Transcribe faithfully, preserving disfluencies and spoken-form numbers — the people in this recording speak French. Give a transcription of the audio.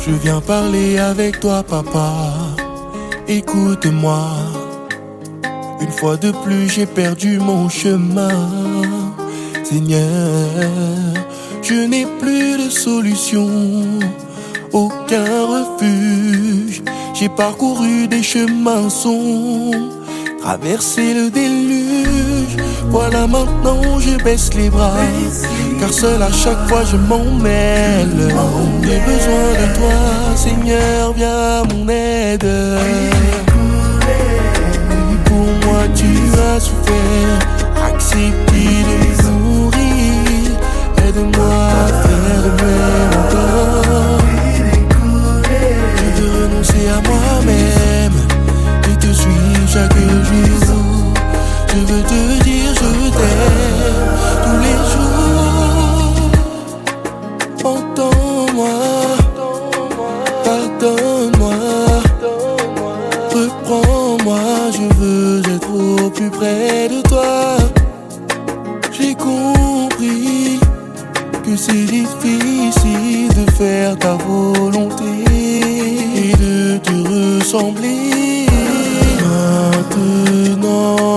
Je viens parler avec toi, papa. Écoute-moi. Une fois de plus, j'ai perdu mon chemin. Seigneur, je n'ai plus de solution, aucun refuge. J'ai parcouru des chemins sombres, traversé le déluge. Voilà maintenant je baisse les bras, car seul à chaque fois je m'en mêle. J'ai besoin de toi, Seigneur, viens à mon aide. Pour moi tu as souffert, accepté de me nourrir. Aide-moi à faire de même encore. Je veux renoncer à moi-même et te suivre chaque jour. Je veux te dire je t'aime tous les jours. Entends-moi, pardonne-moi, reprends-moi. Je veux être au plus près de toi. J'ai compris que c'est difficile de faire ta volonté et de te ressembler. Maintenant